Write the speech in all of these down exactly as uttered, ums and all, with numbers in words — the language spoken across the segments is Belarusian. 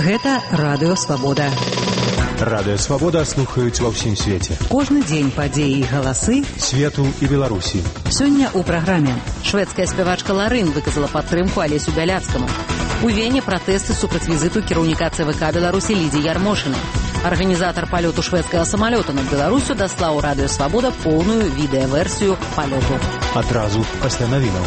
Гэта Радыё Свабода. Радыё Свабода слухаюць ва ўсім свеце. Кожны дзень падзеі і галасы свету і Беларусі. Сёння ў праграме шведская спявачка Ларын выказала падтрымку Алесю Бяляцкаму. У Вене пратэсты супраць візіту кіраўніка ЦВК Беларусі Лідзіі Ярмошынай. Арганізатар палёту шведскага самалёта над Беларусю даслаў Радыё Свабода поўную відэаверсію палёту. Адразу пасля навінаў.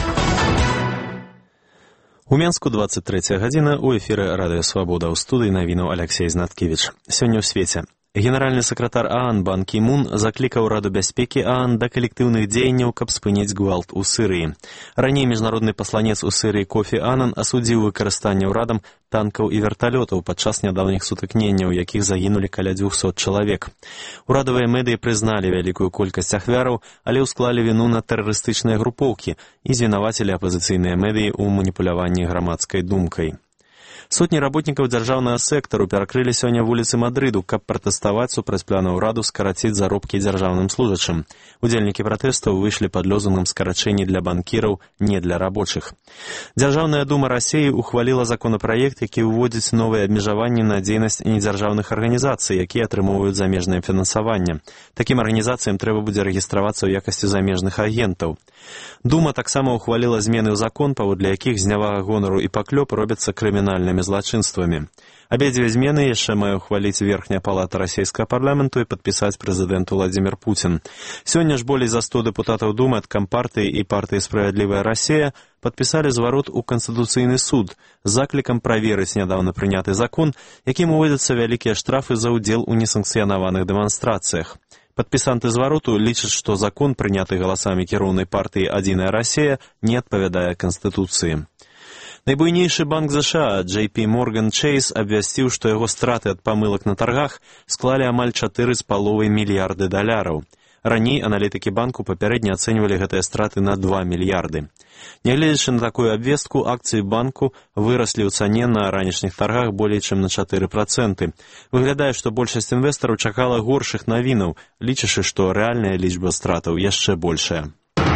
У Менску двадцать третья гадзіна, у эфіры Радыё Свабода, ў студыі навінаў Алексей Знаткевич. Сёння ў свеце. Генеральны сакратар ААН Бан Кі Мун заклікаў Раду бяспекі ААН да калектыўных дзеянняў, каб спыніць гвалт у Сырыі. Раней міжнародны пасланец у Сырыі Кофі Анан асудзіў выкарыстанне ўрадам танкаў і верталётаў падчас нядаўніх сутыкненняў, у якіх загінулі каля дзвюхсот чалавек. Урадавыя медыі прызналі вялікую колькасць ахвяраў, але ўсклалі віну на тэрарыстычныя групоўкі і звінавацілі апазіцыйныя медыі ў маніпуляванні грамадскай думкай. Сотні работнікаў дзяржаўнага сектару перакрылі сёння вуліцы Мадрыду, каб пратэставаць супраць плана ўраду скараціць заробкі дзяржаўным служачым. Удзельнікі пратэстаў выйшлі пад лозунгам скарачэнні для банкіраў, не для рабочых. Дзяржаўная дума Расіі ухваліла законапраект, які ўводзіць новыя абмежаванні на дзейнасць недзяржаўных арганізацый, якія атрымоўваюць замежнае фінансаванне. Такім арганізацыям трэба будзе рэгістравацца ў якасці замежных агентаў. Дума таксама ухваліла змены ў закон, паводле якіх знявага гонару і паклёп робяцца крымінальнымі злачынствамі. Абедзве змены яшчэ мае ухваліць Верхняя палата расійскага парламенту і падпісаць прэзідэнт Уладзімір Пуцін. Сёння ж болей за сто дэпутатаў Думы ад Кампартыі і партыі «Справядлівая Расія» падпісалі зварот у Канстытуцыйны суд з заклікам праверыць нядаўна прыняты закон, якім уводзяцца вялікія штрафы за ўдзел у несанкцыянаваных дэманстрацыях. Падпісанты звароту лічаць, што закон, прыняты галасамі кіроўнай партыі «Адзіная Расія», не адпавядае Канстытуцыі. Найбуйнейшы банк ЗША Джей Пі Морган Чейз абвясціў, што яго страты ад памылак на таргах склалі амаль чатыры з паловай мільярды даляраў. Раней аналітыкі банку папярэдне ацэньвалі гэтыя страты на два мільярды. Нягледзячы на такую абвестку, акцыі банку выраслі ў цане на ранішніх таргах болей чым на чатыры працэнты. Выглядае, што большасць інвестараў чакала горшых навінаў, лічачы, што рэальная лічба стратаў яшчэ большая.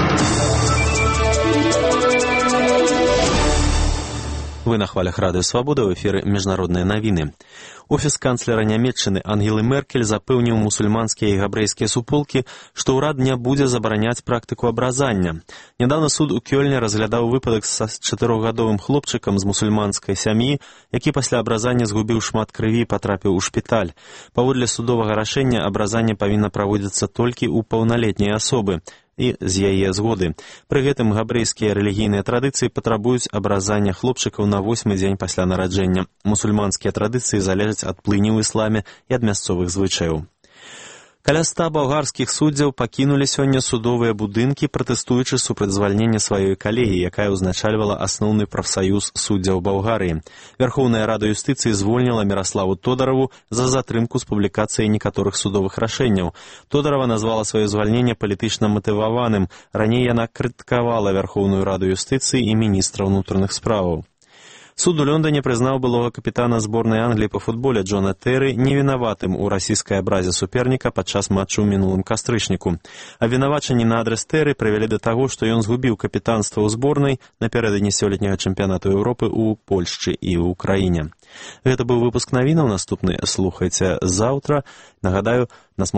Вы на хвалях Радыё Свабода, ў эфіры міжнародныя навіны. Офіс канцлера Нямецчыны Ангелы Меркель запэўніў мусульманскія і габрэйскія суполкі, што ўрад не будзе забараняць практыку абразання. Нядаўна суд у Кёльне разглядаў выпадак са чатырохгадовым хлопчыкам з мусульманскай сям'і, які пасля абразання згубіў шмат крыві і патрапіў у шпіталь. Паводле судовага рашэння абразанне павінна праводзіцца толькі ў паўналетняй асобы і з яе згоды. Пры гэтым габрэйскія рэлігійныя традыцыі патрабуюць абразання хлопчыкаў на восьмы дзень пасля нараджэння. Мусульманскія традыцыі залежаць ад плыні ў ісламе і ад мясцовых звычаяў. Каля ста балгарскіх суддзяў пакінулі сёння судовыя будынкі, пратэстуючы супраць звальнення сваёй калегі, якая ўзначальвала асноўны прафсаюз суддзяў Балгарыі. Вярхоўная рада юстыцыі звольніла Міраславу Тодараву за затрымку з публікацыяй некаторых судовых рашэнняў. Тодарава назвала сваё звальненне палітычна матываваным. Раней яна крытыкавала Вярхоўную раду юстыцыі і міністра ўнутраных справаў. Суд у Лондоне прызнаў былога капітана зборнай Англіі па футболе Джона Тэры невінаватым у расійскай абразе суперніка падчас матчу ў мінулым кастрычніку. Абвінавачанні на адрас Тэры прывялі да таго, што ён згубіў капітанства ў зборнай напярэдадні сёлетняга чэмпіянату Еўропы ў Польшчы і ў Украіне. Гэта быў выпуск навінаў, наступны слухайце заўтра. Нагадаю, нас